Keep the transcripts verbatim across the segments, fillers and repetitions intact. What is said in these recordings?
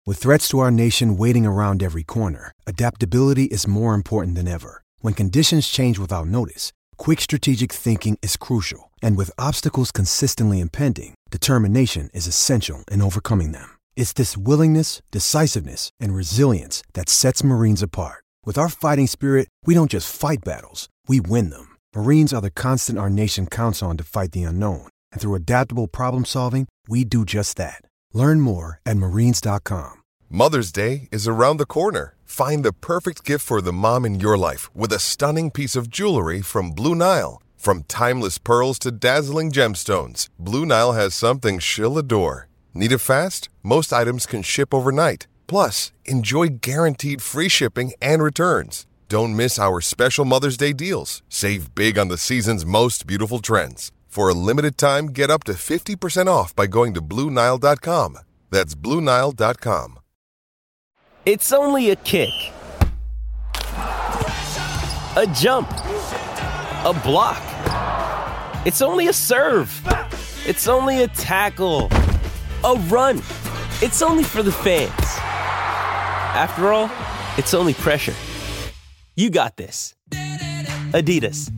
With threats to our nation waiting around every corner, adaptability is more important than ever. When conditions change without notice, quick strategic thinking is crucial. And with obstacles consistently impending, determination is essential in overcoming them. It's this willingness, decisiveness, and resilience that sets Marines apart. With our fighting spirit, we don't just fight battles, we win them. Marines are the constant our nation counts on to fight the unknown. And through adaptable problem solving, we do just that. Learn more at marines dot com. Mother's Day is around the corner. Find the perfect gift for the mom in your life with a stunning piece of jewelry from Blue Nile. From timeless pearls to dazzling gemstones, Blue Nile has something she'll adore. Need it fast? Most items can ship overnight. Plus, enjoy guaranteed free shipping and returns. Don't miss our special Mother's Day deals. Save big on the season's most beautiful trends. For a limited time, get up to fifty percent off by going to Blue Nile dot com. That's Blue Nile dot com. It's only a kick, a jump, a block. It's only a serve. It's only a tackle, a run. It's only for the fans. After all, it's only pressure. You got this. Adidas.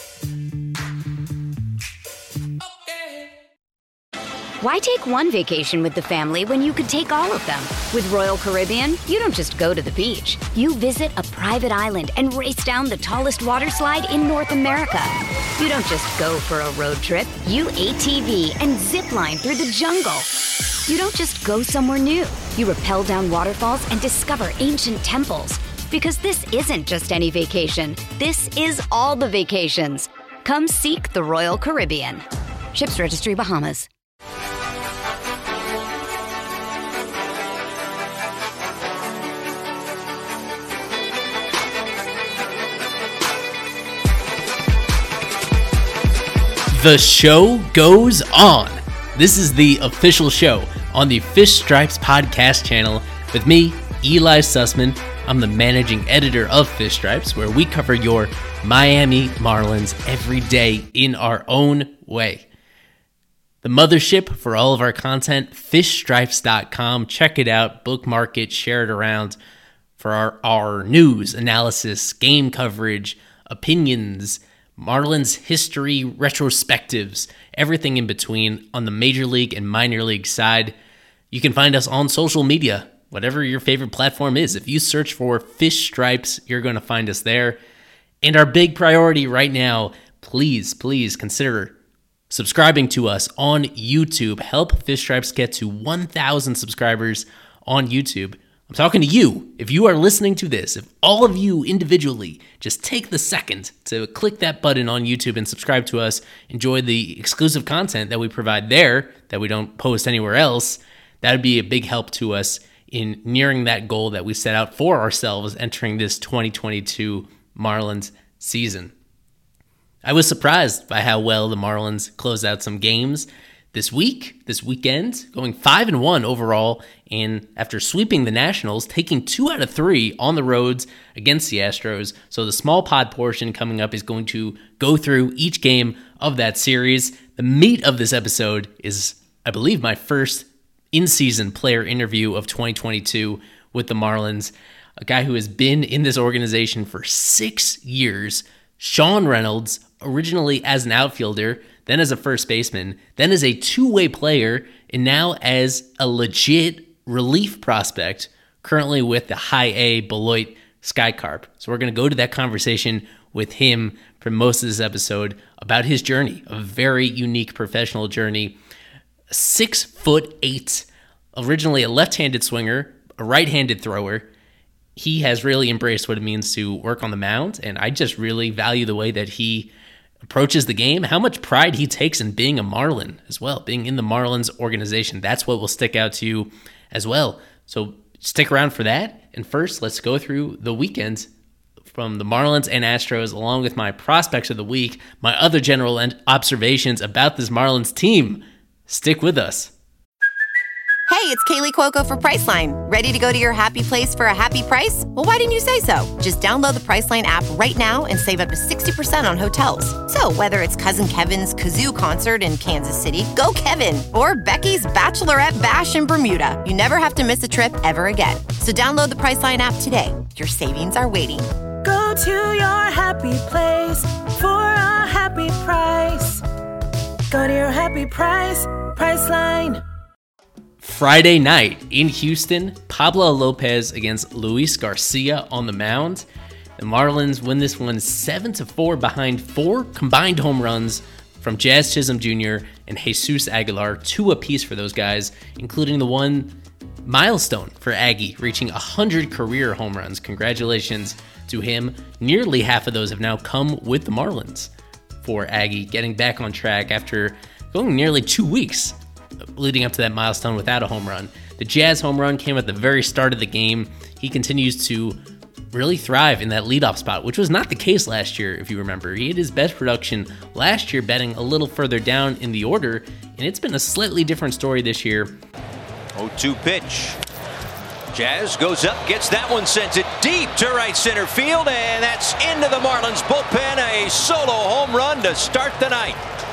Why take one vacation with the family when you could take all of them? With Royal Caribbean, you don't just go to the beach. You visit a private island and race down the tallest water slide in North America. You don't just go for a road trip. You A T V and zip line through the jungle. You don't just go somewhere new. You rappel down waterfalls and discover ancient temples. Because this isn't just any vacation. This is all the vacations. Come seek the Royal Caribbean. Ships Registry, Bahamas. The show goes on. This is the official show on the Fish Stripes podcast channel with me, Eli Sussman. I'm the managing editor of Fish Stripes, where we cover your Miami Marlins every day in our own way. The mothership for all of our content, fish stripes dot com. Check it out, bookmark it, share it around for our, our news, analysis, game coverage, opinions, Marlins history, retrospectives, everything in between on the major league and minor league side. You can find us on social media, whatever your favorite platform is. If you search for Fish Stripes, you're going to find us there. And our big priority right now, please, please consider subscribing to us on YouTube. Help Fish Stripes get to one thousand subscribers on YouTube. I'm talking to you. If you are listening to this, if all of you individually just take the second to click that button on YouTube and subscribe to us, enjoy the exclusive content that we provide there that we don't post anywhere else, that would be a big help to us in nearing that goal that we set out for ourselves entering this twenty twenty-two Marlins season. I was surprised by how well the Marlins closed out some games this week, this weekend, going five and one overall, and after sweeping the Nationals, taking two out of three on the roads against the Astros. So the small pod portion coming up is going to go through each game of that series. The meat of this episode is, I believe, my first in-season player interview of twenty twenty-two with the Marlins, a guy who has been in this organization for six years, Sean Reynolds, originally as an outfielder, then as a first baseman, then as a two-way player, and now as a legit relief prospect, currently with the high A Beloit Skycarp. So we're going to go to that conversation with him for most of this episode about his journey, a very unique professional journey. Six foot eight, originally a left-handed swinger, a right-handed thrower. He has really embraced what it means to work on the mound, and I just really value the way that he approaches the game, how much pride he takes in being a Marlin as well, being in the Marlins organization. That's what will stick out to you as well. So stick around for that. And first, let's go through the weekends from the Marlins and Astros, along with my prospects of the week, my other general observations about this Marlins team. Stick with us. Hey, it's Kaylee Cuoco for Priceline. Ready to go to your happy place for a happy price? Well, why didn't you say so? Just download the Priceline app right now and save up to sixty percent on hotels. So whether it's Cousin Kevin's Kazoo Concert in Kansas City, go Kevin, or Becky's Bachelorette Bash in Bermuda, you never have to miss a trip ever again. So download the Priceline app today. Your savings are waiting. Go to your happy place for a happy price. Go to your happy price, Priceline. Friday night in Houston, Pablo Lopez against Luis Garcia on the mound. The Marlins win this one seven to four behind four combined home runs from Jazz Chisholm Junior and Jesus Aguilar, two apiece for those guys, including the one milestone for Aggie, reaching one hundred career home runs. Congratulations to him. Nearly half of those have now come with the Marlins for Aggie, getting back on track after going nearly two weeks leading up to that milestone without a home run. The Jazz home run came at the very start of the game. He continues to really thrive in that leadoff spot, which was not the case last year, if you remember. He had his best production last year, batting a little further down in the order, and it's been a slightly different story this year. oh two pitch. Jazz goes up, gets that one, sends it deep to right center field, and that's into the Marlins bullpen. A solo home run to start the night.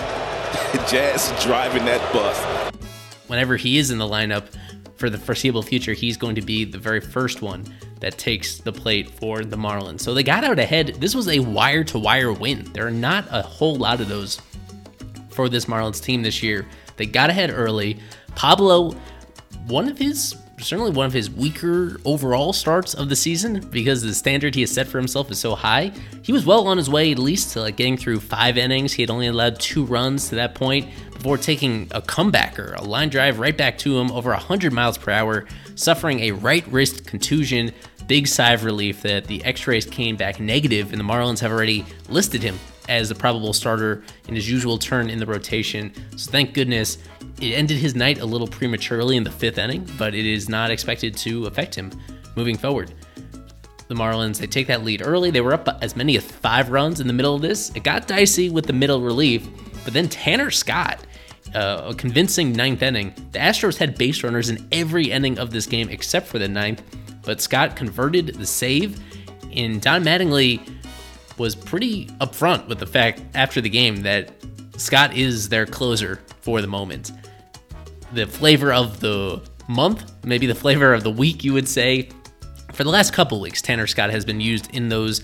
Jazz driving that bus. Whenever he is in the lineup for the foreseeable future, he's going to be the very first one that takes the plate for the Marlins. So they got out ahead. This was a wire-to-wire win. There are not a whole lot of those for this Marlins team this year. They got ahead early. Pablo, one of his, certainly one of his weaker overall starts of the season because the standard he has set for himself is so high. He was well on his way at least to like getting through five innings. He had only allowed two runs to that point before taking a comebacker, a line drive right back to him over one hundred miles per hour, suffering a right wrist contusion. Big sigh of relief that the x-rays came back negative, and the Marlins have already listed him as the probable starter in his usual turn in the rotation. So thank goodness it ended his night a little prematurely in the fifth inning, but it is not expected to affect him moving forward. The Marlins, they take that lead early. They were up as many as five runs in the middle of this. It got dicey with the middle relief, but then Tanner Scott, uh, a convincing ninth inning. The Astros had base runners in every inning of this game except for the ninth, but Scott converted the save, and Don Mattingly was pretty upfront with the fact after the game that Scott is their closer for the moment. The flavor of the month, maybe the flavor of the week, you would say. For the last couple weeks, Tanner Scott has been used in those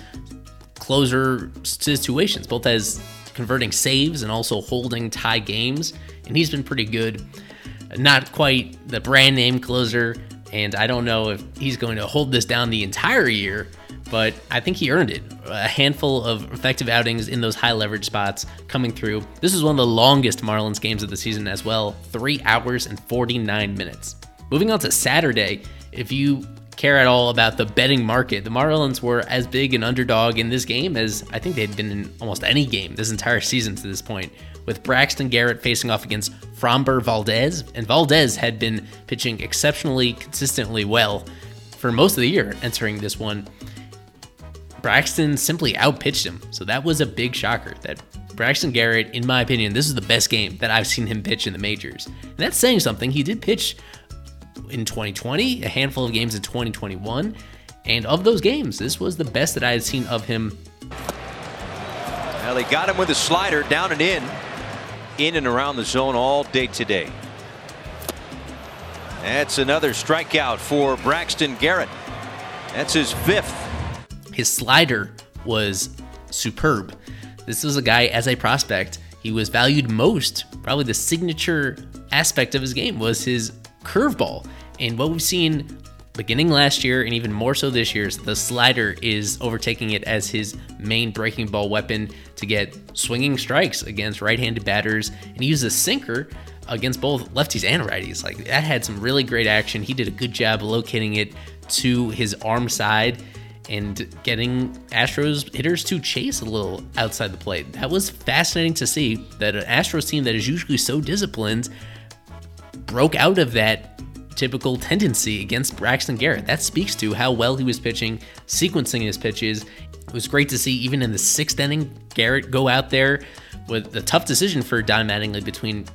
closer situations, both as converting saves and also holding tie games, and he's been pretty good. Not quite the brand name closer, and I don't know if he's going to hold this down the entire year, but I think he earned it. A handful of effective outings in those high leverage spots coming through. This is one of the longest Marlins games of the season as well, three hours and forty-nine minutes. Moving on to Saturday, if you care at all about the betting market, the Marlins were as big an underdog in this game as I think they'd been in almost any game this entire season to this point, with Braxton Garrett facing off against Framber Valdez, and Valdez had been pitching exceptionally consistently well for most of the year entering this one. Braxton simply outpitched him, so that was a big shocker that Braxton Garrett, in my opinion, this is the best game that I've seen him pitch in the majors. And that's saying something. He did pitch in twenty twenty, a handful of games in twenty twenty-one, and of those games, this was the best that I had seen of him. Well, they got him with a slider down and in, in and around the zone all day today. That's another strikeout for Braxton Garrett. That's his fifth. His slider was superb. This was a guy, as a prospect, he was valued most. Probably the signature aspect of his game was his curveball. And what we've seen beginning last year and even more so this year is the slider is overtaking it as his main breaking ball weapon to get swinging strikes against right-handed batters. And he used a sinker against both lefties and righties. Like, that had some really great action. He did a good job locating it to his arm side and getting Astros hitters to chase a little outside the plate. That was fascinating to see, that an Astros team that is usually so disciplined broke out of that typical tendency against Braxton Garrett. That speaks to how well he was pitching, sequencing his pitches. It was great to see, even in the sixth inning, Garrett go out there with a tough decision for Don Mattingly between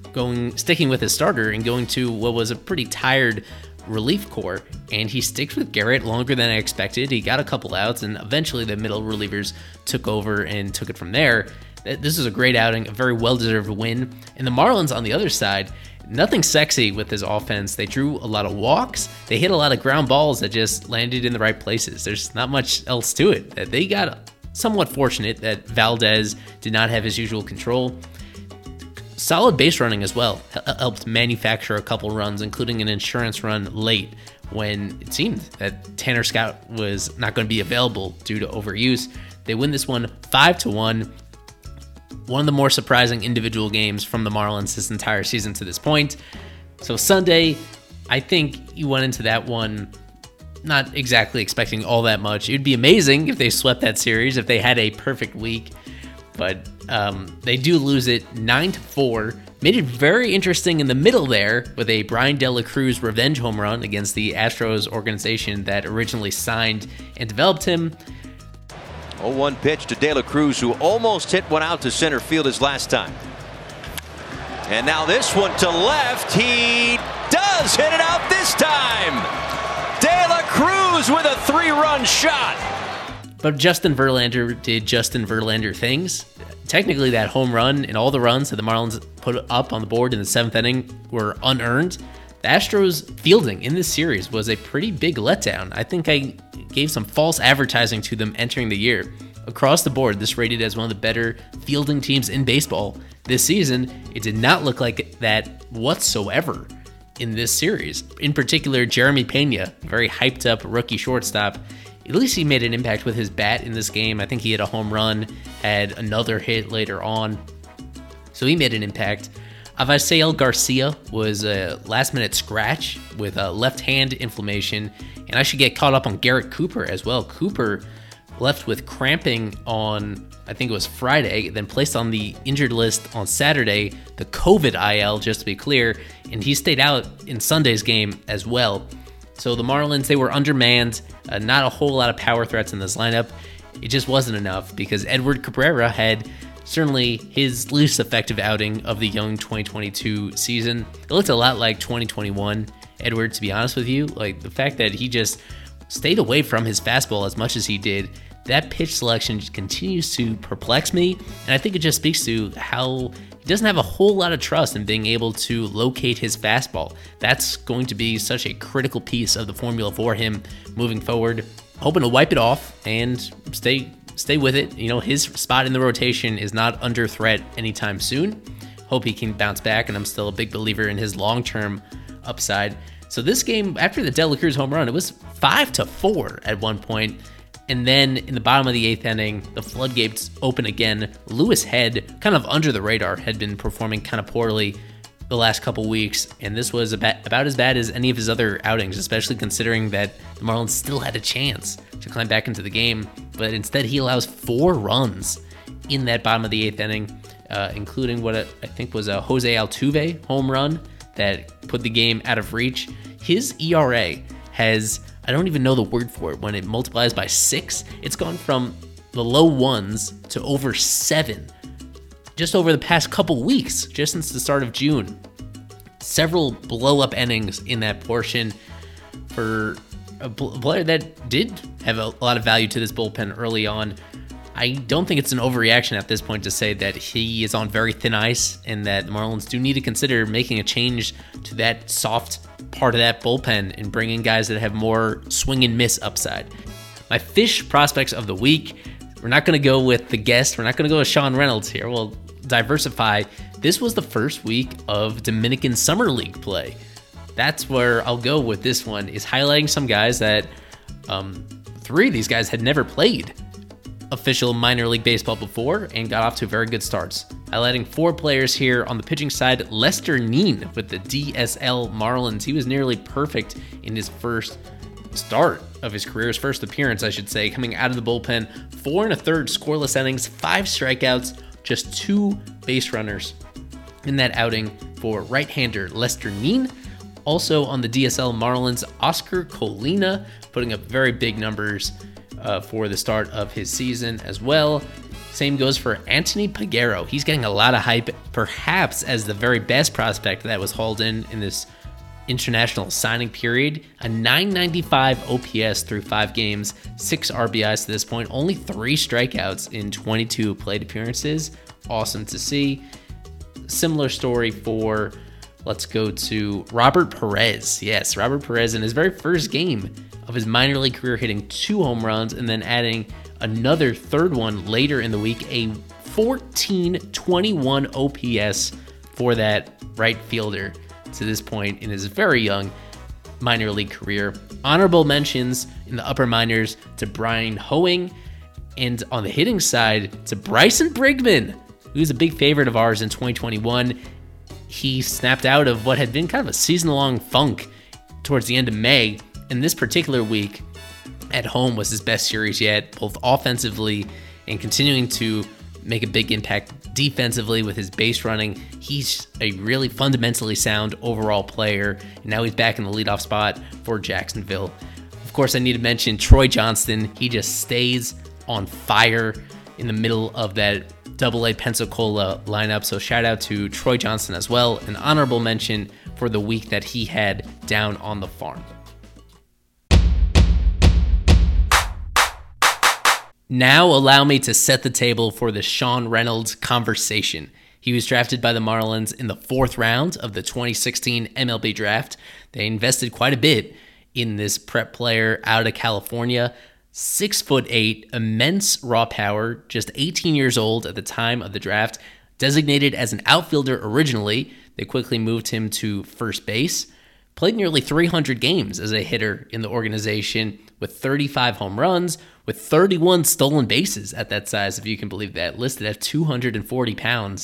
going sticking with his starter and going to what was a pretty tired relief corps, and he sticks with Garrett longer than I expected. He got a couple outs, and eventually the middle relievers took over and took it from there. This is a great outing, a very well-deserved win. And the Marlins on the other side, nothing sexy with this offense. They drew a lot of walks. They hit a lot of ground balls that just landed in the right places. There's not much else to it. They got somewhat fortunate that Valdez did not have his usual control. Solid base running as well helped manufacture a couple runs, including an insurance run late when it seemed that Tanner Scott was not going to be available due to overuse. They win this one five to one. One of the more surprising individual games from the Marlins this entire season to this point. So Sunday, I think you went into that one not exactly expecting all that much. It would be amazing if they swept that series, if they had a perfect week. But um, they do lose it nine to four. Made it very interesting in the middle there with a Brian De La Cruz revenge home run against the Astros organization that originally signed and developed him. oh one pitch to De La Cruz, who almost hit one out to center field his last time. And now this one to left. He does hit it out this time. De La Cruz with a three-run shot. But Justin Verlander did Justin Verlander things. Technically, that home run and all the runs that the Marlins put up on the board in the seventh inning were unearned. The Astros fielding in this series was a pretty big letdown. I think I gave some false advertising to them entering the year. Across the board, this rated as one of the better fielding teams in baseball this season. It did not look like that whatsoever in this series. In particular, Jeremy Pena, very hyped up rookie shortstop. At least he made an impact with his bat in this game. I think he hit a home run, had another hit later on. So he made an impact. Avisail Garcia was a last-minute scratch with a left hand inflammation, and I should get caught up on Garrett Cooper as well. Cooper left with cramping on, I think it was Friday, then placed on the injured list on Saturday, the COVID I L, just to be clear, and he stayed out in Sunday's game as well. So the Marlins, they were undermanned, uh, not a whole lot of power threats in this lineup. It just wasn't enough because Edward Cabrera had certainly his least effective outing of the young twenty twenty-two season. It looked a lot like twenty twenty-one Edward, to be honest with you. Like the fact that he just stayed away from his fastball as much as he did, that pitch selection continues to perplex me. And I think it just speaks to how he doesn't have a whole lot of trust in being able to locate his fastball. That's going to be such a critical piece of the formula for him moving forward. Hoping to wipe it off and stay stay with it. You know, his spot in the rotation is not under threat anytime soon. Hope he can bounce back, and I'm still a big believer in his long-term upside. So this game, after the De La Cruz home run, it was five to four at one point. And then in the bottom of the eighth inning, the floodgates open again. Lewis Head, kind of under the radar, had been performing kind of poorly the last couple weeks, and this was about, about as bad as any of his other outings, especially considering that the Marlins still had a chance to climb back into the game. But instead, he allows four runs in that bottom of the eighth inning, uh, including what I think was a Jose Altuve home run that put the game out of reach. His E R A has, I don't even know the word for it, when it multiplies by six, it's gone from the low ones to over seven just over the past couple weeks, just since the start of June. Several blow-up innings in that portion for a player that did have a lot of value to this bullpen early on. I don't think it's an overreaction at this point to say that he is on very thin ice and that the Marlins do need to consider making a change to that soft part of that bullpen and bring in guys that have more swing and miss upside. My fish prospects of the week, we're not going to go with the guest. We're not going to go with Sean Reynolds here. We'll diversify. This was the first week of Dominican Summer League play. That's where I'll go with this one, is highlighting some guys that um, three of these guys had never played official minor league baseball before and got off to very good starts. Highlighting four players here on the pitching side. Lester Neen with the D S L Marlins. He was nearly perfect in his first start of his career, his first appearance, I should say, coming out of the bullpen. Four and a third scoreless innings, five strikeouts, just two base runners in that outing for right-hander Lester Neen. Also on the D S L Marlins, Oscar Colina, putting up very big numbers uh, for the start of his season as well. Same goes for Anthony Peguero. He's getting a lot of hype, perhaps as the very best prospect that was hauled in in this international signing period. A nine ninety-five O P S through five games, six R B Is to this point, only three strikeouts in twenty-two plate appearances. Awesome to see. Similar story for, let's go to Robert Perez. Yes, Robert Perez in his very first game of his minor league career hitting two home runs and then adding another third one later in the week, a fourteen twenty-one O P S for that right fielder to this point in his very young minor league career. Honorable mentions in the upper minors to Brian Hoeing, and on the hitting side to Bryson Brigman, who's a big favorite of ours in twenty twenty-one. He snapped out of what had been kind of a season-long funk towards the end of May, and this particular week at home was his best series yet, both offensively and continuing to make a big impact defensively with his base running. He's a really fundamentally sound overall player, and now he's back in the leadoff spot for Jacksonville. Of course, I need to mention Troy Johnston. He just stays on fire in the middle of that double A Pensacola lineup, so shout out to Troy Johnston as well. An honorable mention for the week that he had down on the farm. Now allow me to set the table for the Sean Reynolds conversation. He was drafted by the Marlins in the fourth round of the twenty sixteen M L B draft. They invested quite a bit in this prep player out of California. Six foot eight, immense raw power, just eighteen years old at the time of the draft. Designated as an outfielder originally, they quickly moved him to first base. Played nearly three hundred games as a hitter in the organization with thirty-five home runs, with thirty-one stolen bases at that size, if you can believe that, listed at two hundred forty pounds.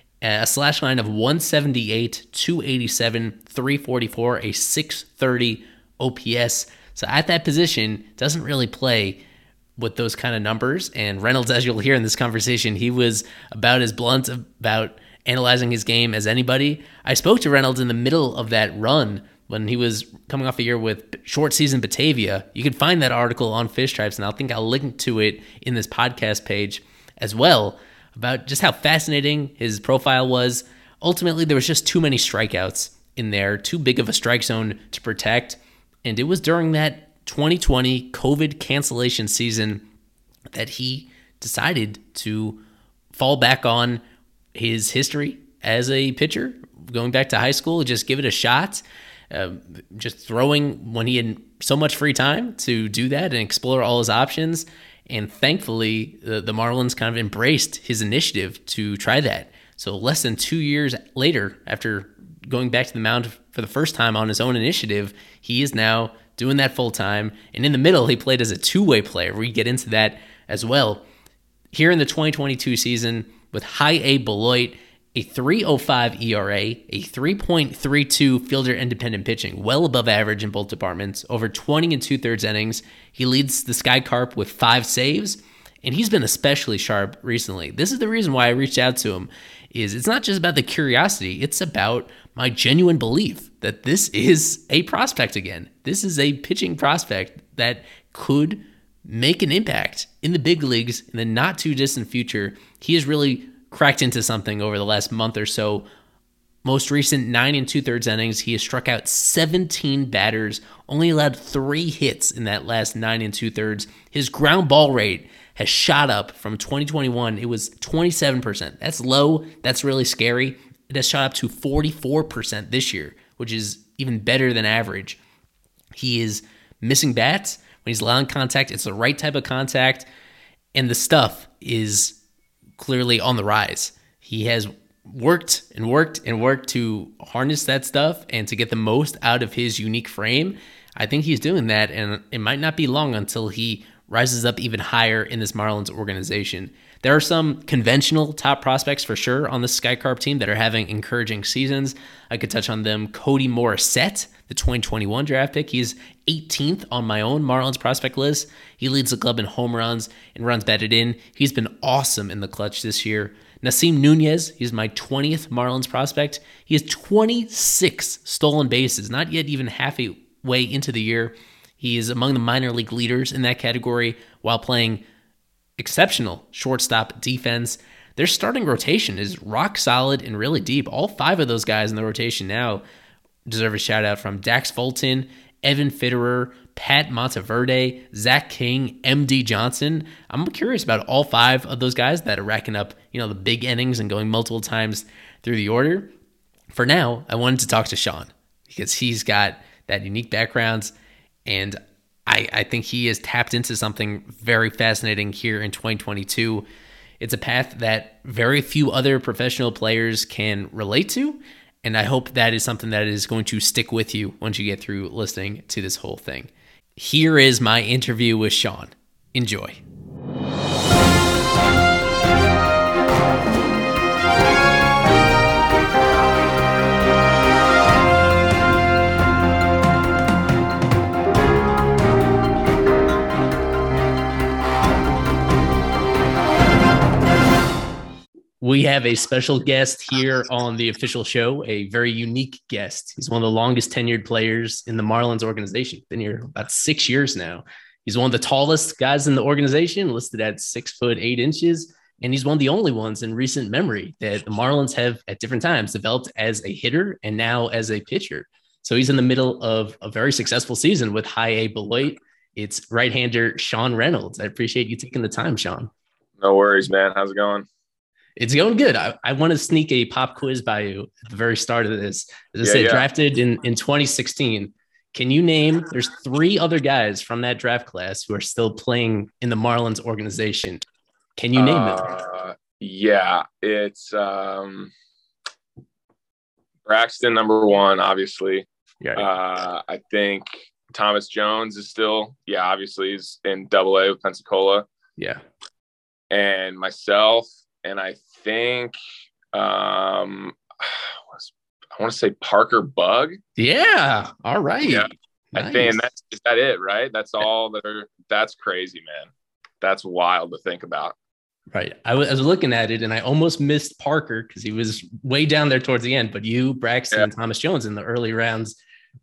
A slash line of one seventy-eight, two eighty-seven, three forty-four, a six thirty O P S. So at that position, doesn't really play with those kind of numbers. And Reynolds, as you'll hear in this conversation, he was about as blunt about analyzing his game as anybody. I spoke to Reynolds in the middle of that run when he was coming off a year with short season Batavia. You can find that article on Fish Stripes, and I think I'll link to it in this podcast page as well, about just how fascinating his profile was. Ultimately, there was just too many strikeouts in there, too big of a strike zone to protect. And it was during that twenty twenty COVID cancellation season that he decided to fall back on his history as a pitcher, going back to high school, just give it a shot, uh, just throwing when he had so much free time to do that and explore all his options. And thankfully, the, the Marlins kind of embraced his initiative to try that. So less than two years later, after going back to the mound for the first time on his own initiative, he is now doing that full time. And in the middle, he played as a two-way player. We get into that as well. Here in the twenty twenty-two season, with high A Beloit, a three oh five E R A, a three point three two fielder independent pitching, well above average in both departments, over twenty and two-thirds innings. He leads the Sky Carp with five saves, and he's been especially sharp recently. This is the reason why I reached out to him, is it's not just about the curiosity, it's about my genuine belief that this is a prospect again. This is a pitching prospect that could make an impact in the big leagues in the not too distant future. He has really cracked into something over the last month or so. Most recent nine and two-thirds innings, he has struck out seventeen batters, only allowed three hits in that last nine and two-thirds. His ground ball rate has shot up from twenty twenty-one. It was twenty-seven percent. That's low. That's really scary. It has shot up to forty-four percent this year, which is even better than average. He is missing bats. When he's allowing contact, it's the right type of contact, and the stuff is clearly on the rise. He has worked and worked and worked to harness that stuff and to get the most out of his unique frame. I think he's doing that, and it might not be long until he rises up even higher in this Marlins organization. There are some conventional top prospects for sure on the Sky Carp team that are having encouraging seasons. I could touch on them. Cody Morissette, the twenty twenty-one draft pick. He's eighteenth on my own Marlins prospect list. He leads the club in home runs and runs batted in. He's been awesome in the clutch this year. Nasim Nunez, he's my twentieth Marlins prospect. He has twenty-six stolen bases, not yet even halfway into the year. He is among the minor league leaders in that category while playing exceptional shortstop defense. Their starting rotation is rock solid and really deep. All five of those guys in the rotation now deserve a shout out, from Dax Fulton, Evan Fitterer, Pat Monteverde, Zach King, M D Johnson. I'm curious about all five of those guys that are racking up, you know, the big innings and going multiple times through the order. For now, I wanted to talk to Sean because he's got that unique background, and I, I think he has tapped into something very fascinating here in twenty twenty-two. It's a path that very few other professional players can relate to, and I hope that is something that is going to stick with you once you get through listening to this whole thing. Here is my interview with Sean. Enjoy. We have a special guest here on the official show, a very unique guest. He's one of the longest tenured players in the Marlins organization. Been here about six years now. He's one of the tallest guys in the organization, listed at six foot eight inches. And he's one of the only ones in recent memory that the Marlins have at different times developed as a hitter and now as a pitcher. So he's in the middle of a very successful season with high A Beloit. It's right-hander Sean Reynolds. I appreciate you taking the time, Sean. No worries, man. How's it going? It's going good. I, I want to sneak a pop quiz by you at the very start of this. As I yeah, said, yeah. drafted in, in twenty sixteen. Can you name, there's three other guys from that draft class who are still playing in the Marlins organization. Can you name uh, them? Yeah, it's um, Braxton, number one, obviously. Yeah. Uh, I think Thomas Jones is still, yeah, obviously he's in double A with Pensacola. Yeah. And myself, and I think um, I want to say Parker Bug. Yeah. All right. Yeah. Nice. I think that's is that it, right? That's all that are that's crazy, man. That's wild to think about. Right. I was, I was looking at it and I almost missed Parker because he was way down there towards the end. But you, Braxton, yeah. and Thomas Jones in the early rounds.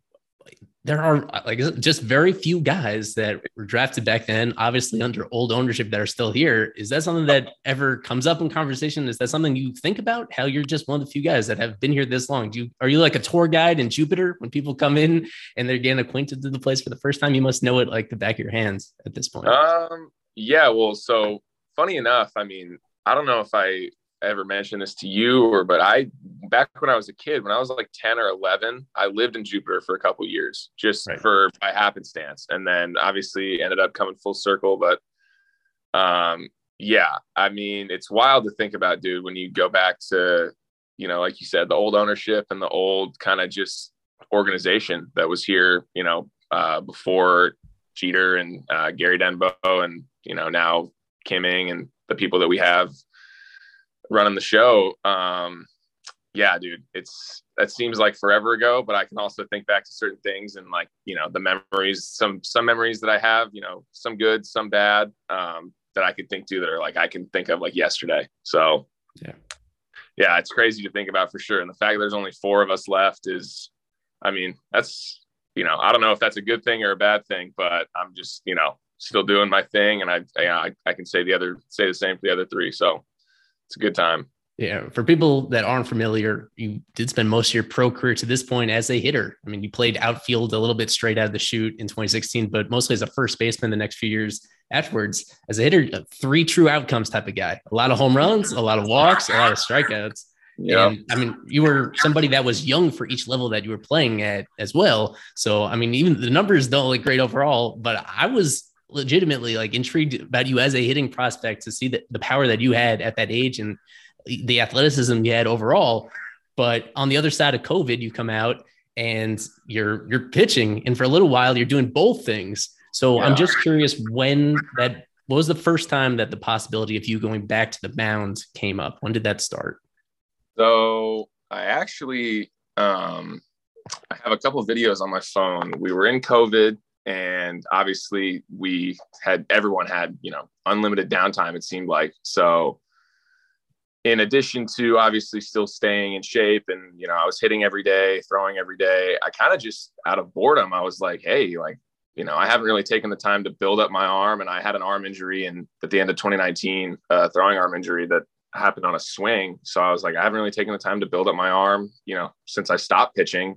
There are like just very few guys that were drafted back then, obviously under old ownership, that are still here. Is that something that ever comes up in conversation? Is that something you think about, how you're just one of the few guys that have been here this long? Do you, are you like a tour guide in Jupiter when people come in and they're getting acquainted to the place for the first time? You must know it like the back of your hands at this point. Um, yeah, well, so funny enough, I mean, I don't know if I ever mentioned this to you or, but I, back when I was a kid, when I was like ten or eleven, I lived in Jupiter for a couple of years just right. for by happenstance. And then obviously ended up coming full circle. But um, yeah, I mean, it's wild to think about, dude, when you go back to, you know, like you said, the old ownership and the old kind of just organization that was here, you know, uh, before Jeter and uh, Gary Denbo and, you know, now Kimming and the people that we have running the show. Um, yeah, dude, it's, that seems like forever ago, but I can also think back to certain things and like, you know, the memories, some, some memories that I have, you know, some good, some bad, um, that I could think to that are like, I can think of like yesterday. So yeah, yeah, it's crazy to think about for sure. And the fact that there's only four of us left is, I mean, that's, you know, I don't know if that's a good thing or a bad thing, but I'm just, you know, still doing my thing. And I, I, I can say the other, say the same for the other three. So it's a good time. Yeah. For people that aren't familiar, you did spend most of your pro career to this point as a hitter. I mean, you played outfield a little bit straight out of the chute in twenty sixteen, but mostly as a first baseman the next few years afterwards. As a hitter, three true outcomes type of guy, a lot of home runs, a lot of walks, a lot of strikeouts. Yeah. And I mean, you were somebody that was young for each level that you were playing at as well. So, I mean, even the numbers don't look great overall, but I was legitimately like intrigued about you as a hitting prospect to see the, the power that you had at that age and the athleticism you had overall. But on the other side of COVID, you come out and you're, you're pitching, and for a little while you're doing both things. So yeah. I'm just curious when that, what was the first time that the possibility of you going back to the mound came up? When did that start? So I actually, um, I have a couple of videos on my phone. We were in COVID. And obviously we had, everyone had, you know, unlimited downtime, it seemed like. So in addition to obviously still staying in shape and, you know, I was hitting every day, throwing every day, I kind of just out of boredom, I was like, hey, like, you know, I haven't really taken the time to build up my arm, and I had an arm injury and at the end of twenty nineteen, uh, throwing arm injury that happened on a swing. So I was like, I haven't really taken the time to build up my arm, you know, since I stopped pitching.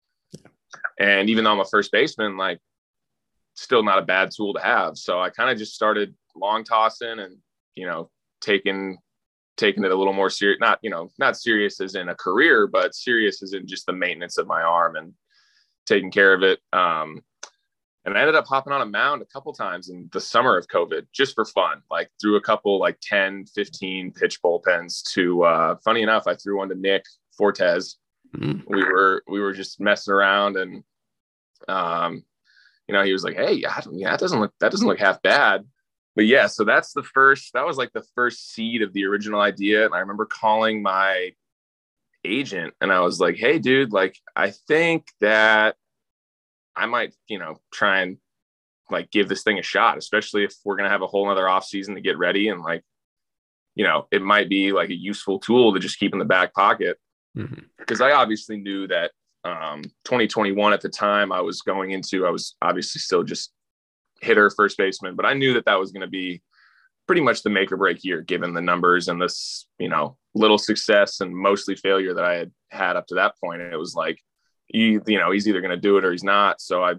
And even though I'm a first baseman, like, still not a bad tool to have. So I kind of just started long tossing and, you know, taking, taking it a little more serious, not, you know, not serious as in a career, but serious as in just the maintenance of my arm and taking care of it. Um, and I ended up hopping on a mound a couple times in the summer of COVID, just for fun, like threw a couple like ten, fifteen pitch bullpens to, uh, funny enough, I threw one to Nick Fortes. Mm-hmm. We were, we were just messing around, and, um, you know, he was like, hey, yeah, yeah, that doesn't look, that doesn't look half bad. But yeah, so that's the first, that was like the first seed of the original idea. And I remember calling my agent and I was like, hey dude, like, I think that I might, you know, try and like give this thing a shot, especially if we're going to have a whole nother off season to get ready. And like, you know, it might be like a useful tool to just keep in the back pocket. Mm-hmm. Because I obviously knew that um, twenty twenty-one at the time I was going into, I was obviously still just hitter, first baseman, but I knew that that was going to be pretty much the make or break year, given the numbers and this, you know, little success and mostly failure that I had had up to that point. And it was like, you, you know, he's either going to do it or he's not. So I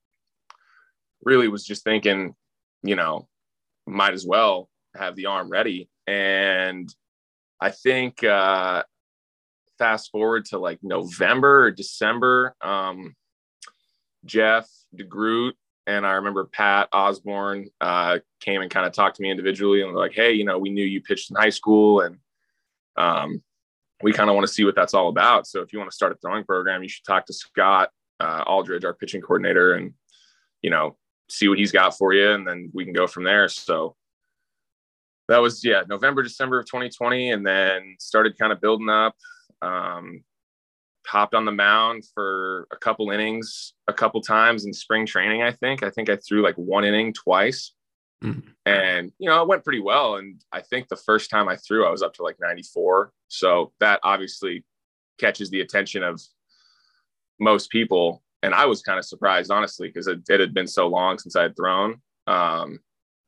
really was just thinking, you know, might as well have the arm ready. And I think, uh, fast forward to like November or December, um, Jeff DeGroot and I remember Pat Osborne uh, came and kind of talked to me individually and were like, hey, you know, we knew you pitched in high school and um, we kind of want to see what that's all about. So if you want to start a throwing program, you should talk to Scott uh, Aldridge, our pitching coordinator, and, you know, see what he's got for you. And then we can go from there. So that was, yeah, November, December of twenty twenty, and then started kind of building up. Um, hopped on the mound for a couple innings, a couple times in spring training. I think, I think I threw like one inning twice mm-hmm. and, you know, it went pretty well. And I think the first time I threw, I was up to like ninety-four. So that obviously catches the attention of most people. And I was kind of surprised, honestly, because it, it had been so long since I had thrown. Um,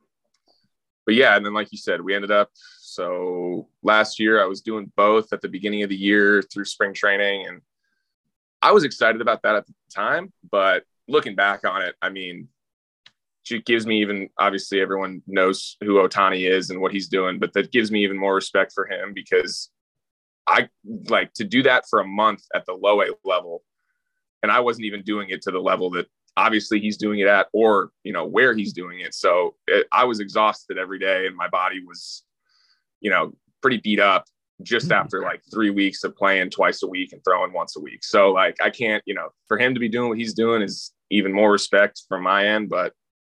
but yeah, and then like you said, we ended up, so last year I was doing both at the beginning of the year through spring training. And I was excited about that at the time, but looking back on it, I mean, it gives me even, obviously everyone knows who Ohtani is and what he's doing, but that gives me even more respect for him because I like to do that for a month at the low A level. And I wasn't even doing it to the level that obviously he's doing it at, or, you know, where he's doing it. So it, I was exhausted every day and my body was, you know, pretty beat up just after like three weeks of playing twice a week and throwing once a week. So like, I can't, you know, for him to be doing what he's doing is even more respect from my end. But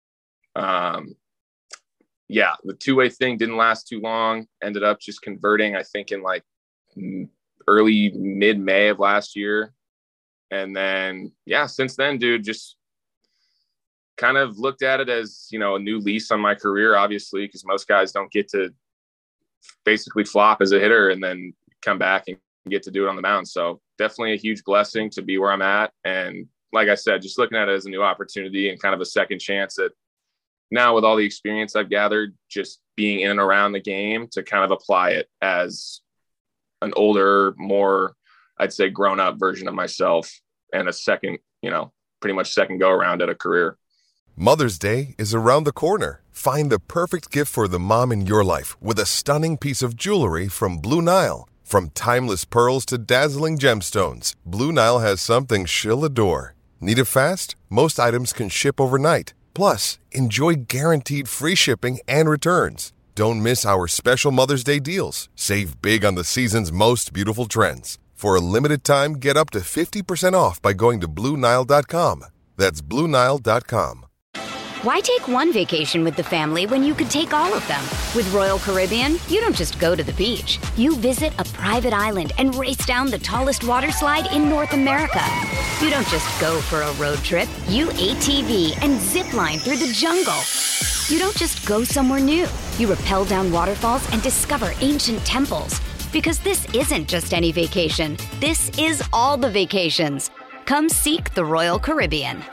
um, yeah, the two-way thing didn't last too long. Ended up just converting, I think in like early mid May of last year. And then, yeah, since then, dude, just kind of looked at it as, you know, a new lease on my career, obviously, because most guys don't get to basically flop as a hitter and then come back and get to do it on the mound. So definitely a huge blessing to be where I'm at. And like I said, just looking at it as a new opportunity and kind of a second chance at now with all the experience I've gathered, just being in and around the game to kind of apply it as an older, more, I'd say grown up version of myself and a second, you know, pretty much second go around at a career. Mother's Day is around the corner. Find the perfect gift for the mom in your life with a stunning piece of jewelry from Blue Nile. From timeless pearls to dazzling gemstones, Blue Nile has something she'll adore. Need it fast? Most items can ship overnight. Plus, enjoy guaranteed free shipping and returns. Don't miss our special Mother's Day deals. Save big on the season's most beautiful trends. For a limited time, get up to fifty percent off by going to Blue Nile dot com. That's Blue Nile dot com. Why take one vacation with the family when you could take all of them? With Royal Caribbean, you don't just go to the beach. You visit a private island and race down the tallest water slide in North America. You don't just go for a road trip. You A T V and zip line through the jungle. You don't just go somewhere new. You rappel down waterfalls and discover ancient temples. Because this isn't just any vacation. This is all the vacations. Come seek the Royal Caribbean.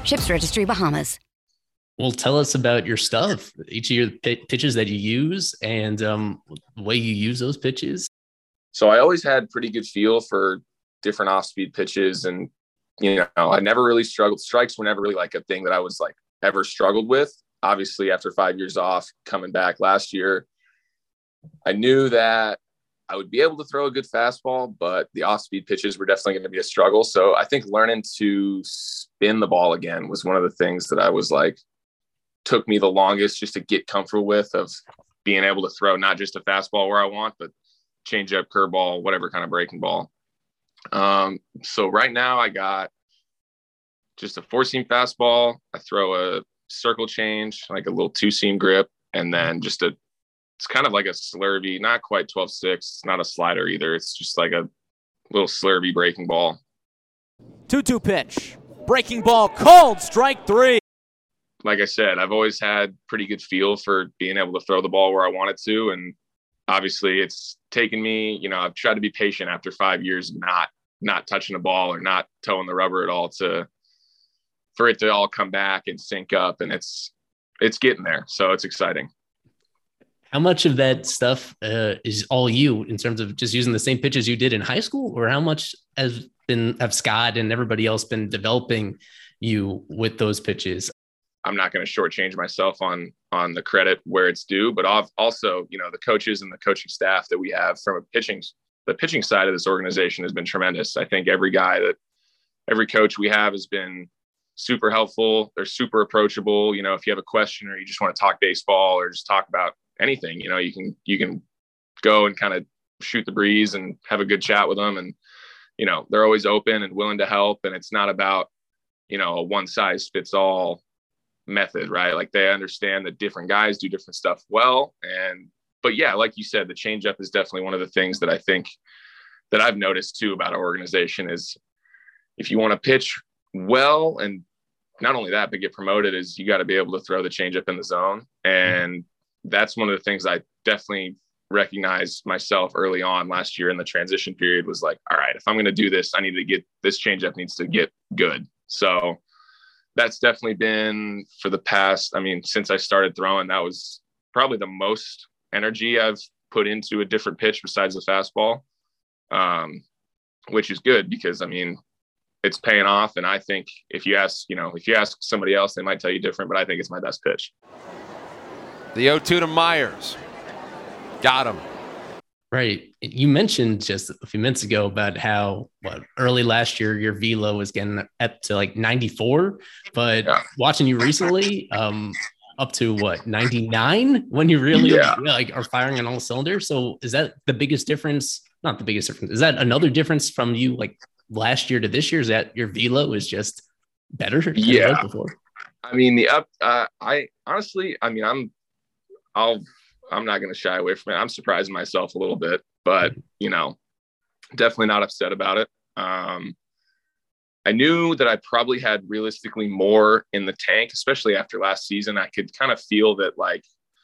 Ships Registry, Bahamas. Well, tell us about your stuff, each of your p- pitches that you use and um, the way you use those pitches. So I always had pretty good feel for different off-speed pitches. And, you know, I never really struggled. Strikes were never really like a thing that I was like ever struggled with. Obviously, after five years off, coming back last year, I knew that I would be able to throw a good fastball, but the off-speed pitches were definitely going to be a struggle. So I think learning to spin the ball again was one of the things that I was like, took me the longest just to get comfortable with, of being able to throw not just a fastball where I want, but change up, curveball, whatever kind of breaking ball. Um, so right now I got just a four seam fastball. I throw a circle change, like a little two seam grip, and then just a, it's kind of like a slurvy, not quite twelve six. It's not a slider either. It's just like a little slurvy breaking ball. two two pitch, breaking ball called, strike three. Like I said, I've always had pretty good feel for being able to throw the ball where I wanted to. And obviously it's taken me, you know, I've tried to be patient after five years, not, not touching the ball or not towing the rubber at all, to, for it to all come back and sync up. And it's, it's getting there. So it's exciting. How much of that stuff uh, is all you in terms of just using the same pitches you did in high school, or how much has been, have Scott and everybody else been developing you with those pitches? I'm not going to shortchange myself on, on the credit where it's due, but also, you know, the coaches and the coaching staff that we have from a pitching, the pitching side of this organization has been tremendous. I think every guy that, every coach we have has been super helpful. They're super approachable. You know, if you have a question or you just want to talk baseball or just talk about anything, you know, you can, you can go and kind of shoot the breeze and have a good chat with them. And, you know, they're always open and willing to help. And it's not about, you know, a one size fits all method, right? Like they understand that different guys do different stuff well. And, but yeah, like you said, the changeup is definitely one of the things that I think that I've noticed too about our organization is if you want to pitch well, and not only that, but get promoted, is you got to be able to throw the changeup in the zone. And that's one of the things I definitely recognized myself early on last year in the transition period was like, all right, if I'm going to do this, I need to get this changeup needs to get good. So that's definitely been for the past, I mean, since I started throwing, that was probably the most energy I've put into a different pitch besides the fastball, um, which is good because, I mean, it's paying off. And I think if you ask, you know, if you ask somebody else, they might tell you different, but I think it's my best pitch. The oh two to Myers. Got him. Right. You mentioned just a few minutes ago about how what early last year your velo was getting up to like ninety-four, but yeah. Watching you recently, um, up to what ninety-nine when you really yeah. like are firing on all cylinders. So is that the biggest difference? Not the biggest difference. Is that another difference from you like last year to this year? Is that your velo is just better? Than yeah. Before? I mean, the up. Uh, I honestly, I mean, I'm, I'll. I'm not going to shy away from it. I'm surprising myself a little bit, but you know, definitely not upset about it. Um, I knew that I probably had realistically more in the tank, especially after last season. I could kind of feel that like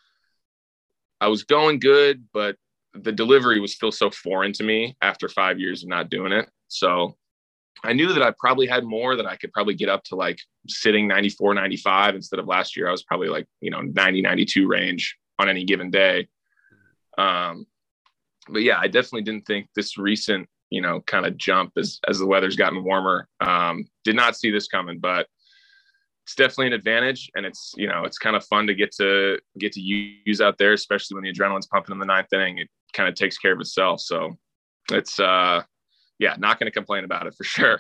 I was going good, but the delivery was still so foreign to me after five years of not doing it. So I knew that I probably had more, that I could probably get up to like sitting ninety-four, ninety-five instead of last year. I was probably like, you know, ninety, ninety-two range on any given day. Um, but yeah, I definitely didn't think this recent, you know, kind of jump as, as the weather's gotten warmer, um, did not see this coming, but it's definitely an advantage. And it's, you know, it's kind of fun to get to get to use out there, especially when the adrenaline's pumping in the ninth inning. It kind of takes care of itself. So it's, uh, yeah, not going to complain about it for sure.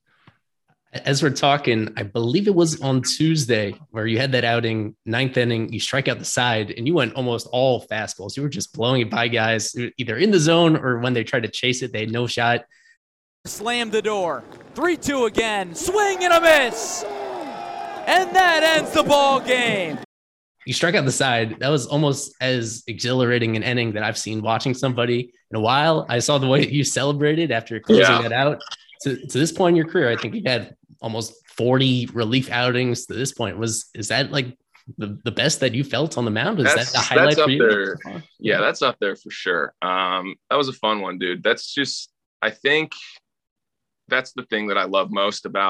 As we're talking, I believe it was on Tuesday where you had that outing, ninth inning, you strike out the side and you went almost all fastballs. You were just blowing it by guys either in the zone or when they tried to chase it, they had no shot. Slam the door. three two again. Swing and a miss. And that ends the ball game. You struck out the side. That was almost as exhilarating an inning that I've seen watching somebody in a while. I saw the way you celebrated after closing yeah. that out. To, to this point in your career, I think you had almost forty relief outings to this point. Was is that like the, the best that you felt on the mound? Is that's, that the highlight that's for you? There. Yeah, that's up there for sure. Um, that was a fun one, dude. That's just, I think that's the thing that I love most about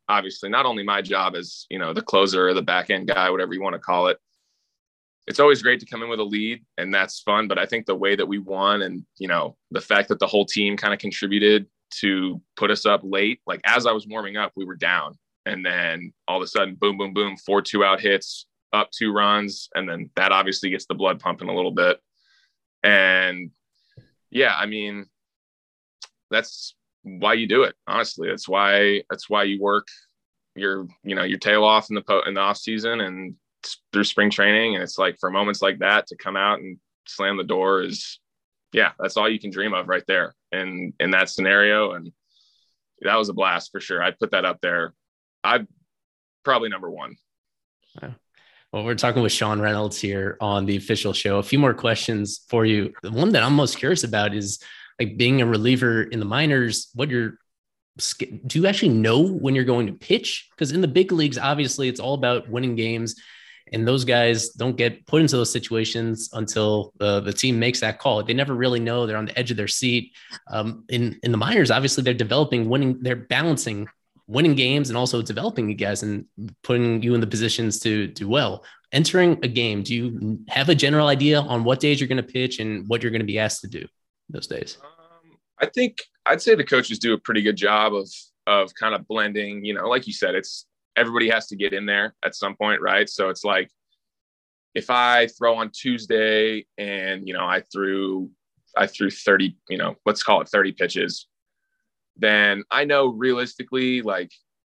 obviously not only my job as, you know, the closer or the back end guy, whatever you want to call it. It's always great to come in with a lead, and that's fun. But I think the way that we won, and, you know, the fact that the whole team kind of contributed to put us up late, like as I was warming up, we were down. And then all of a sudden, boom, boom, boom, four two out hits, up two runs. And then that obviously gets the blood pumping a little bit. And yeah, I mean, that's why you do it. Honestly, that's why, that's why you work your, you know, your tail off in the po- in the off season and through spring training. And it's like, for moments like that to come out and slam the door is, yeah, that's all you can dream of right there. And in that scenario. And that was a blast for sure. I'd put that up there. I'd probably number one. Wow. Well, we're talking with Sean Reynolds here on the official show. A few more questions for you. The one that I'm most curious about is like being a reliever in the minors. What you're, do you actually know when you're going to pitch? Because in the big leagues, obviously it's all about winning games, and those guys don't get put into those situations until uh, the team makes that call. They never really know. They're on the edge of their seat. Um, in, in the minors, obviously they're developing winning, they're balancing winning games and also developing you guys and putting you in the positions to do well. Entering a game, do you have a general idea on what days you're going to pitch and what you're going to be asked to do those days? Um, I think I'd say the coaches do a pretty good job of, of kind of blending, you know, like you said, it's everybody has to get in there at some point. Right. So it's like, if I throw on Tuesday and, you know, I threw, I threw thirty, you know, let's call it thirty pitches, then I know realistically, like,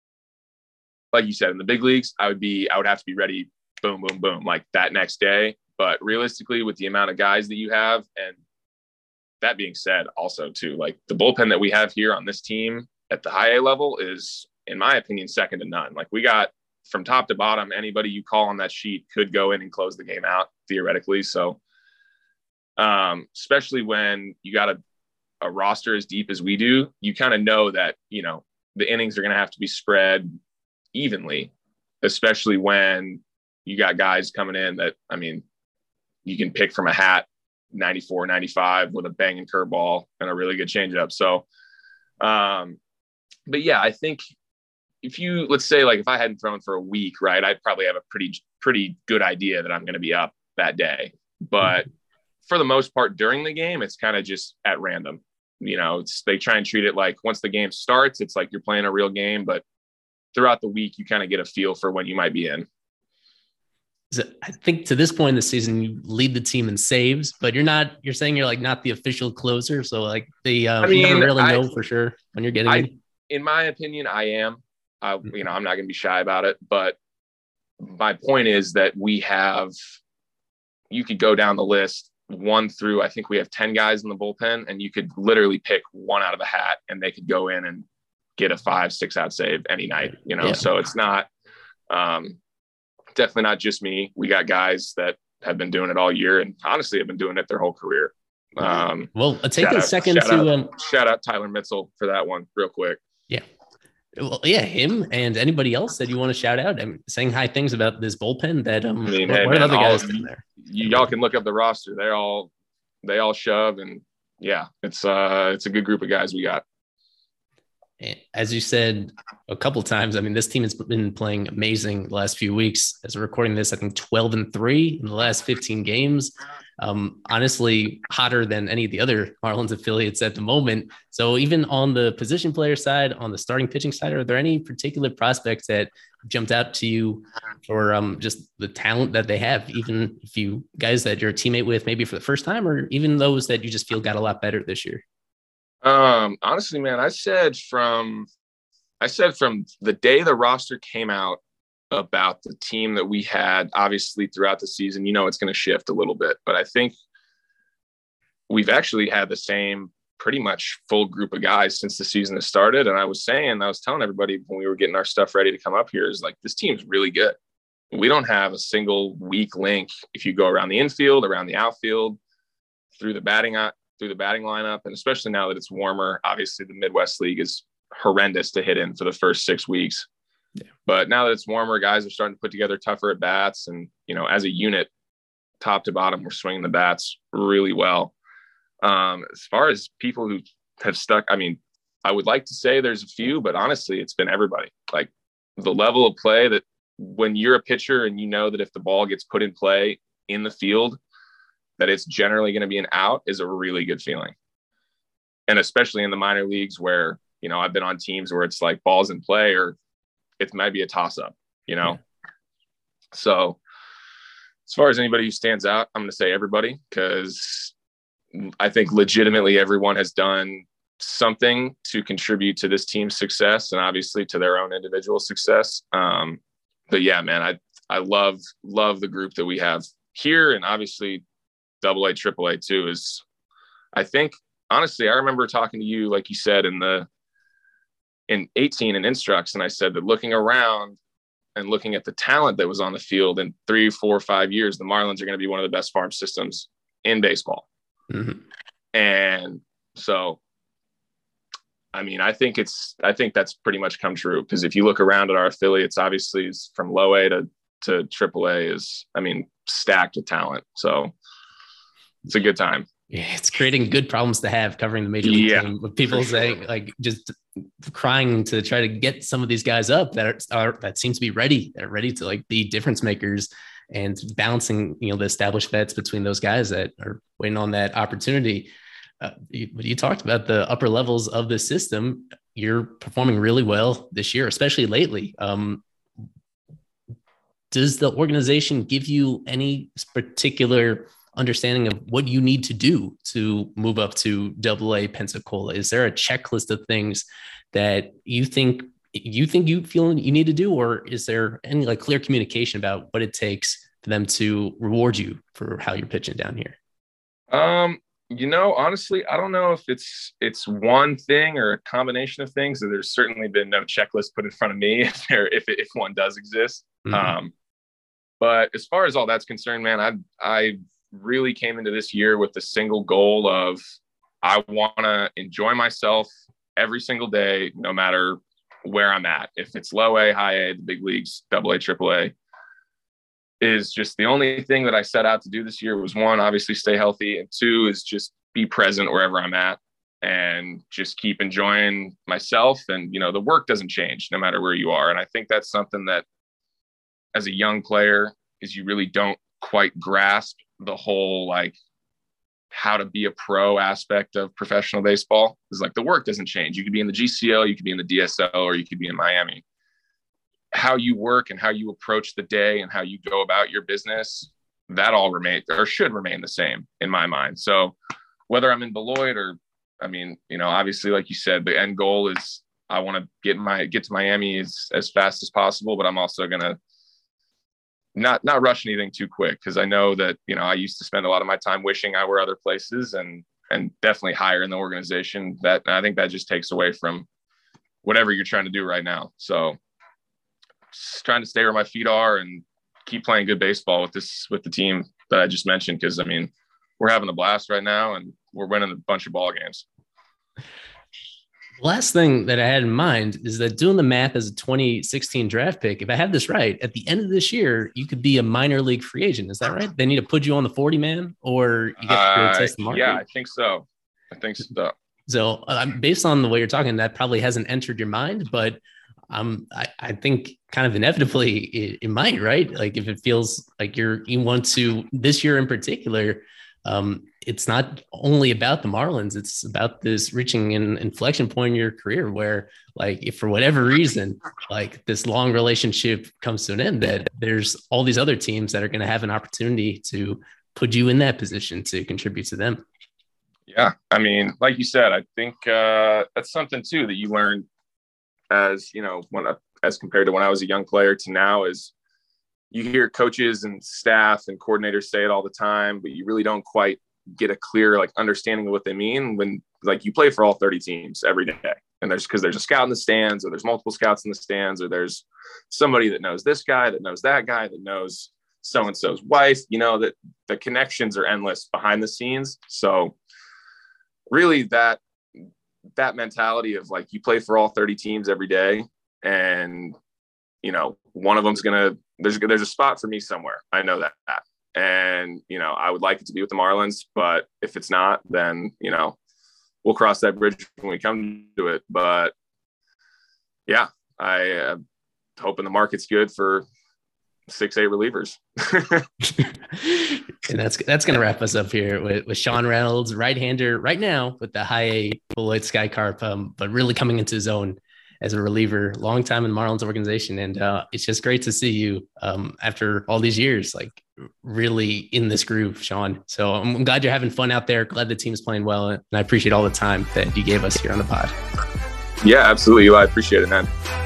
like you said, in the big leagues, I would be, I would have to be ready, boom, boom, boom, like that next day. But realistically, with the amount of guys that you have, and that being said, also too, like the bullpen that we have here on this team at the high A level is, in my opinion, second to none. Like we got from top to bottom, anybody you call on that sheet could go in and close the game out theoretically. So, um, especially when you got a, a roster as deep as we do, you kind of know that, you know, the innings are going to have to be spread evenly, especially when you got guys coming in that, I mean, you can pick from a hat, ninety-four, ninety-five with a banging curveball and a really good changeup. So, um, but yeah, I think if you, let's say, like if I hadn't thrown for a week, right, I'd probably have a pretty, pretty good idea that I'm going to be up that day. But for the most part during the game, it's kind of just at random. You know, it's, they try and treat it like once the game starts, it's like you're playing a real game, but throughout the week, you kind of get a feel for when you might be in. So I think to this point in the season, you lead the team in saves, but you're not, you're saying you're like not the official closer. So like the, uh, I mean, you never really know I, for sure when you're getting I, in. In my opinion, I am, I, you know, I'm not going to be shy about it, but my point is that we have, you could go down the list one through, I think we have ten guys in the bullpen, and you could literally pick one out of a hat and they could go in and get a five, six out save any night, you know? Yeah. So it's not, um, definitely not just me. We got guys that have been doing it all year and honestly have been doing it their whole career. Um, well, take a out, second shout to out, um, shout out Tyler Mitzel for that one real quick. Yeah. Well, yeah, him and anybody else that you want to shout out. I'm saying high things about this bullpen that, um, I mean, what, hey, what man, other guys all, in there? You, y'all can look up the roster. They all, they all shove, and yeah, it's uh, it's a good group of guys we got. As you said a couple of times, I mean, this team has been playing amazing the last few weeks. As we're recording this, I think twelve and three in the last fifteen games. Um, honestly, hotter than any of the other Marlins affiliates at the moment. So even on the position player side, on the starting pitching side, are there any particular prospects that jumped out to you for um, just the talent that they have? Even if you guys that you're a teammate with, maybe for the first time, or even those that you just feel got a lot better this year? Um, honestly, man, I said from, I said from the day the roster came out about the team that we had, obviously throughout the season, you know, it's going to shift a little bit, but I think we've actually had the same pretty much full group of guys since the season has started. And I was saying, I was telling everybody when we were getting our stuff ready to come up here is like, this team's really good. We don't have a single weak link. If you go around the infield, around the outfield, through the batting out, through the batting lineup, and especially now that it's warmer, obviously the Midwest League is horrendous to hit in for the first six weeks. Yeah. But now that it's warmer, guys are starting to put together tougher at bats. And, you know, as a unit, top to bottom, we're swinging the bats really well. Um, as far as people who have stuck, I mean, I would like to say there's a few, but honestly, it's been everybody. Like the level of play that when you're a pitcher and you know that if the ball gets put in play in the field, that it's generally going to be an out is a really good feeling. And especially in the minor leagues where, you know, I've been on teams where it's like balls in play or it might be a toss up, you know? Yeah. So as far as anybody who stands out, I'm going to say everybody, because I think legitimately everyone has done something to contribute to this team's success and obviously to their own individual success. Um, but yeah, man, I, I love, love the group that we have here. And obviously double A, triple A too is, I think, honestly, I remember talking to you, like you said, in the, in eighteen in Instructs. And I said that looking around and looking at the talent that was on the field in three, four, five years, the Marlins are going to be one of the best farm systems in baseball. Mm-hmm. And so, I mean, I think it's, I think that's pretty much come true, because if you look around at our affiliates, obviously is from low A to, to triple A is, I mean, stacked with talent. So it's a good time. Yeah, it's creating good problems to have covering the major league yeah, team with people saying sure. like just crying to try to get some of these guys up that are, are that seem to be ready, that are ready to like be difference makers, and balancing, you know, the established vets between those guys that are waiting on that opportunity. Uh, you, you talked about the upper levels of the system. You're performing really well this year, especially lately. Um, does the organization give you any particular understanding of what you need to do to move up to double A Pensacola? Is there a checklist of things that you think you think you feel you need to do, or is there any like clear communication about what it takes for them to reward you for how you're pitching down here? Um, you know, honestly, I don't know if it's it's one thing or a combination of things. There's certainly been no checklist put in front of me if there if if one does exist. Mm-hmm. Um, but as far as all that's concerned, man, I I really came into this year with the single goal of I want to enjoy myself every single day, no matter where I'm at. If it's low A, high A, the big leagues, double A, triple A, is just the only thing that I set out to do this year was, one, obviously stay healthy, and two is just be present wherever I'm at and just keep enjoying myself. And, you know, the work doesn't change no matter where you are. And I think that's something that as a young player is you really don't quite grasp the whole, like, how to be a pro aspect of professional baseball. Is like the work doesn't change. You could be in the G C L, you could be in the D S L, or you could be in Miami. How you work and how you approach the day and how you go about your business, that all remain or should remain the same in my mind. So whether I'm in Beloit or, I mean, you know, obviously, like you said, the end goal is I want to get my, get to Miami as, as fast as possible, but I'm also going to not, not rush anything too quick. Cause I know that, you know, I used to spend a lot of my time wishing I were other places and, and definitely higher in the organization. That, I think that just takes away from whatever you're trying to do right now. So just trying to stay where my feet are and keep playing good baseball with this, with the team that I just mentioned. Cause I mean, we're having a blast right now and we're winning a bunch of ball games. The last thing that I had in mind is that doing the math as a twenty sixteen draft pick, if I have this right, at the end of this year, you could be a minor league free agent. Is that right? They need to put you on the forty man, or you get to test the market? Yeah, I think so. I think so. So uh, based on the way you're talking, that probably hasn't entered your mind, but um, I, I think kind of inevitably it, it might, right? Like if it feels like you're, you want to, this year in particular, um, it's not only about the Marlins, it's about this reaching an inflection point in your career where, like, if for whatever reason, like this long relationship comes to an end, that there's all these other teams that are going to have an opportunity to put you in that position to contribute to them. Yeah. I mean, like you said, I think uh, that's something too that you learn as, you know, when, as compared to when I was a young player to now, is you hear coaches and staff and coordinators say it all the time, but you really don't quite get a clear, like, understanding of what they mean when, like, you play for all thirty teams every day. And there's, cause there's a scout in the stands, or there's multiple scouts in the stands, or there's somebody that knows this guy, that knows that guy, that knows so-and-so's wife, you know, that the connections are endless behind the scenes. So really that, that mentality of, like, you play for all thirty teams every day, and, you know, one of them's going to, there's, there's a spot for me somewhere. I know that. And, you know, I would like it to be with the Marlins, but if it's not, then, you know, we'll cross that bridge when we come to it. But yeah, I uh, hoping the market's good for six, eight relievers. And that's that's going to wrap us up here with, with Sean Reynolds, right-hander right now with the high A Beloit Sky Carp, um, but really coming into his own as a reliever, long time in the Marlins organization. And uh, it's just great to see you um, after all these years, like really in this groove, Sean. So I'm, I'm glad you're having fun out there. Glad the team's playing well. And I appreciate all the time that you gave us here on the pod. Yeah, absolutely. I appreciate it, man.